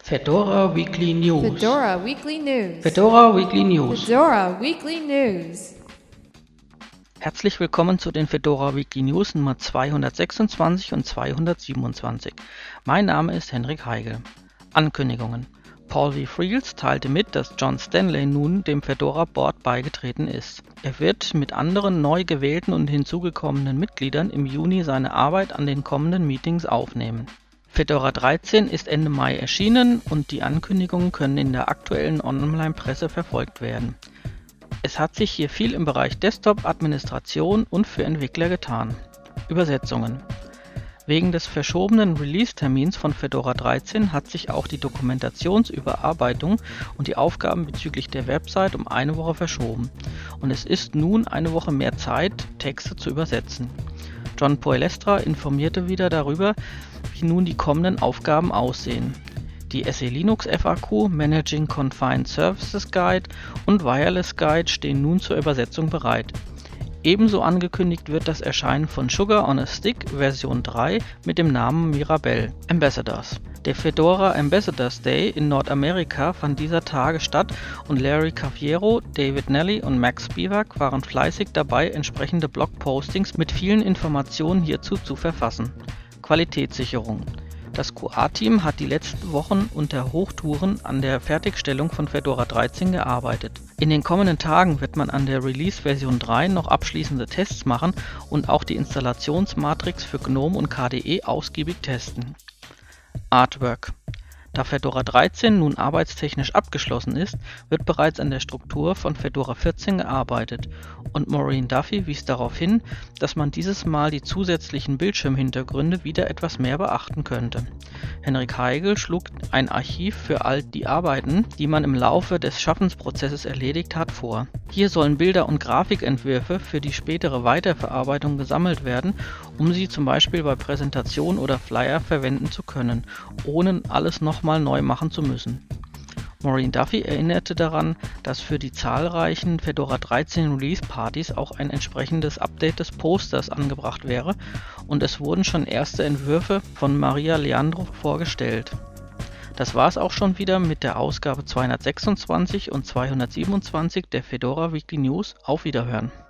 Fedora Weekly News. Fedora Weekly News. Fedora Weekly News. Fedora Weekly News. Herzlich willkommen zu den Fedora Weekly News Nummer 226 und 227. Mein Name ist Henrik Heigl. Ankündigungen. Paul V. Friels teilte mit, dass John Stanley nun dem Fedora Board beigetreten ist. Er wird mit anderen neu gewählten und hinzugekommenen Mitgliedern im Juni seine Arbeit an den kommenden Meetings aufnehmen. Fedora 13 ist Ende Mai erschienen und die Ankündigungen können in der aktuellen Online-Presse verfolgt werden. Es hat sich hier viel im Bereich Desktop-Administration und für Entwickler getan. Übersetzungen. Wegen des verschobenen Release-Termins von Fedora 13 hat sich auch die Dokumentationsüberarbeitung und die Aufgaben bezüglich der Website um eine Woche verschoben und es ist nun eine Woche mehr Zeit, Texte zu übersetzen. John Poelestra informierte wieder darüber, wie nun die kommenden Aufgaben aussehen. Die SE Linux FAQ, Managing Confined Services Guide und Wireless Guide stehen nun zur Übersetzung bereit. Ebenso angekündigt wird das Erscheinen von Sugar on a Stick Version 3 mit dem Namen Mirabelle Ambassadors. Der Fedora Ambassadors Day in Nordamerika fand dieser Tage statt und Larry Cafiero, David Nelly und Max Spivak waren fleißig dabei, entsprechende Blogpostings mit vielen Informationen hierzu zu verfassen. Qualitätssicherung. Das QA-Team hat die letzten Wochen unter Hochtouren an der Fertigstellung von Fedora 13 gearbeitet. In den kommenden Tagen wird man an der Release-Version 3 noch abschließende Tests machen und auch die Installationsmatrix für GNOME und KDE ausgiebig testen. Artwork. Da Fedora 13 nun arbeitstechnisch abgeschlossen ist, wird bereits an der Struktur von Fedora 14 gearbeitet und Maureen Duffy wies darauf hin, dass man dieses Mal die zusätzlichen Bildschirmhintergründe wieder etwas mehr beachten könnte. Henrik Heigl schlug ein Archiv für all die Arbeiten, die man im Laufe des Schaffensprozesses erledigt hat, vor. Hier sollen Bilder und Grafikentwürfe für die spätere Weiterverarbeitung gesammelt werden, um sie zum Beispiel bei Präsentationen oder Flyer verwenden zu können, ohne alles nochmal neu machen zu müssen. Maureen Duffy erinnerte daran, dass für die zahlreichen Fedora 13 Release-Partys auch ein entsprechendes Update des Posters angebracht wäre und es wurden schon erste Entwürfe von Maria Leandro vorgestellt. Das war es auch schon wieder mit der Ausgabe 226 und 227 der Fedora Weekly News. Auf Wiederhören!